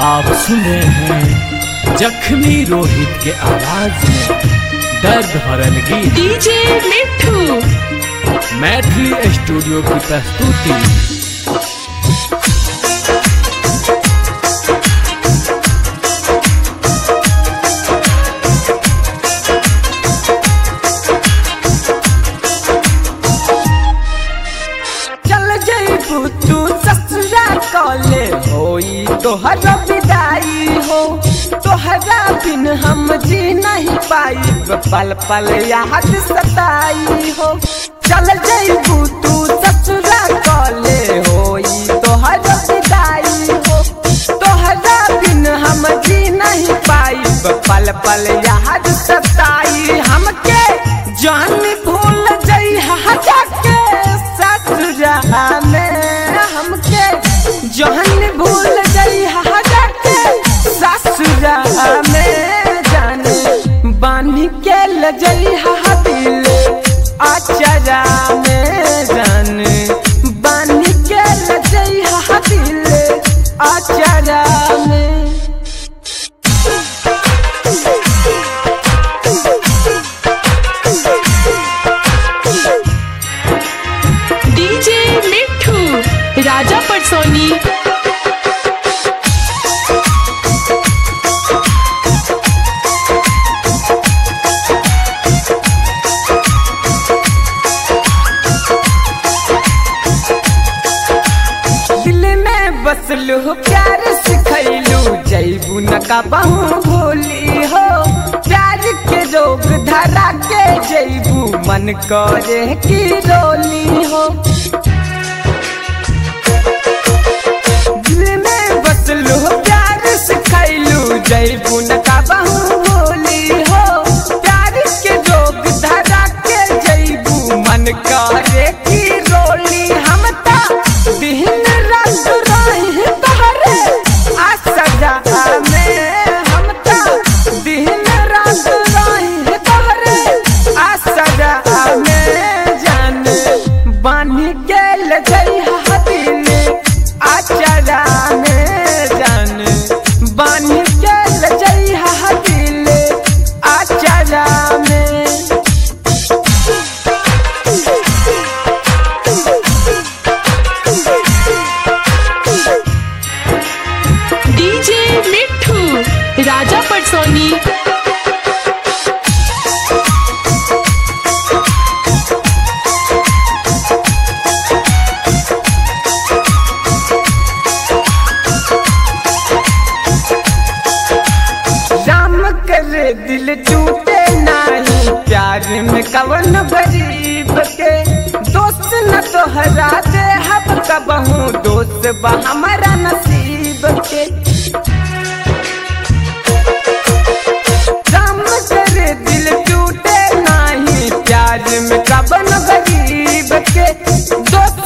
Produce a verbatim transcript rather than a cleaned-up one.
आप सुन रहे हैं जख्मी रोहित के आवाज में दर्द भरल गीत डीजे मिट्ठू मैथिली स्टूडियो की प्रस्तुति। तू ससुरा कॉले होई तोहरा विदाई हो, तोहरा बिन हम जी नहीं पाई पल पल याद सताई हो। चल जइबू तू ससुरा कॉले होई तोहरा विदाई हो, तोहरा बिन हम जी नहीं पाई पल पल याद सताई। हमके जान भूल जई जाके ससुरा में, हमके जान भूल गई जाके ससुरा में। जाने बानी के लजई दिल अचरा में, जाने बानी के लजई दिल अचरा में। डीजे मिट्ठू राजा पटसोनी। दिल में बसलू प्यार सिखैलू जैबू न कबहू भूली हो, प्यार के रोग धरा के जैबू मन करे की रोली हो। दिल में बसलू प्यार सिखैलू जैबू न कबहू भूली हो, प्यार के रोग धरा के जैबू मन करे की रोली। हम ता दिन रात रही तोहरे आसरा में, हम ता दिन रात रही तोहरे आसरा में। जान बानी के लगई दिल अचरा में, जान बानी के लगई दिल अचरा में। डीजे मिट्ठू राजा पटसोनी। राम करे दिल टूटे नहीं प्यार में कवन गरीब के, दोस्त न तोहरा दे हब कबहू दोस्त बा हमारा नसीब के। राम करे दिल टूटे नहीं प्यार में कवन गरीब के, दोस्त